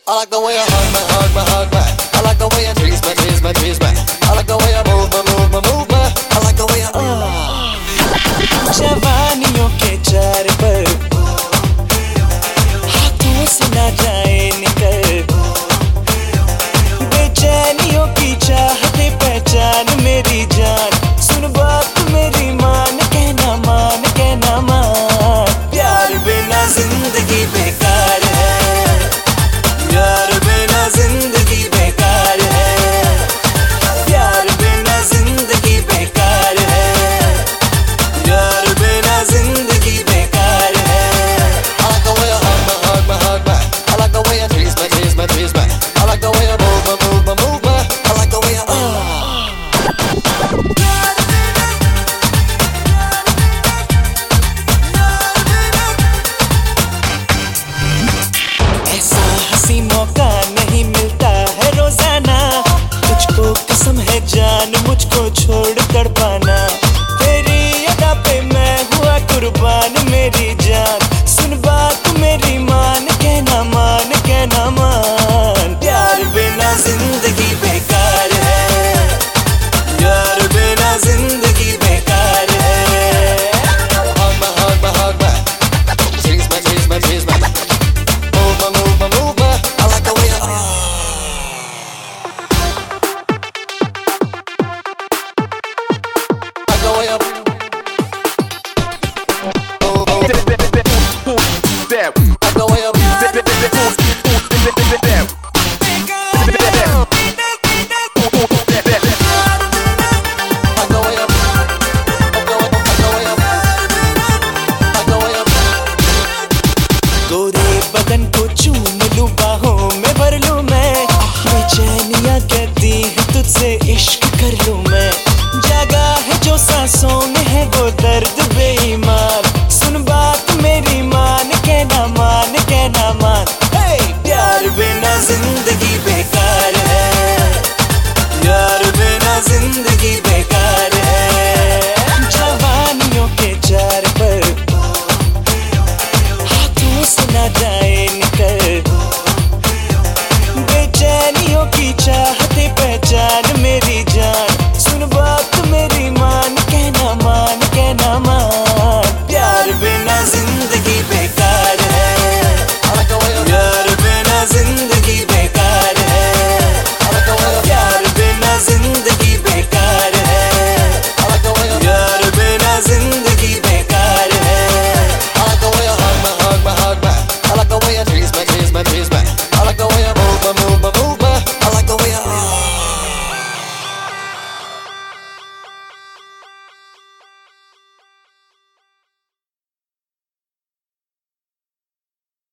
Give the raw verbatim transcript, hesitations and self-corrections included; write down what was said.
I like the way you hug me, hug me, hug me. I like the way you tease me, tease me, tease me. I like the way you move me, move me, move me. I like the way you uh जवानियों के चार पर हाथों से ना जाए निकल, बेचैनियों की चाहते पहचान मेरी जान, सुन बात मेरी मान, कहना मान, कहना मान। प्यार बिना जिंदगी बेकार है, प्यार बिना जिंदगी बेकार है, प्यार बिना जिंदगी बेकार है, प्यार बिना जिंदगी बेकार है। I like the way you hug me, hug me, hug me. I like the way you tease me, tease me, tease me. I like the way you move me, move me, move me. I like the way you uh ऐसा हंसी मौका नहीं मिलता है रोजाना, तुझको कसम है जान मुझको छोड़ कर पाना, तेरी अदा पे मैं हुआ कुर्बान मेरी जान, सुन बात मेरी मान, कहना मान, कहना मान। प्यार बिना जिंदगी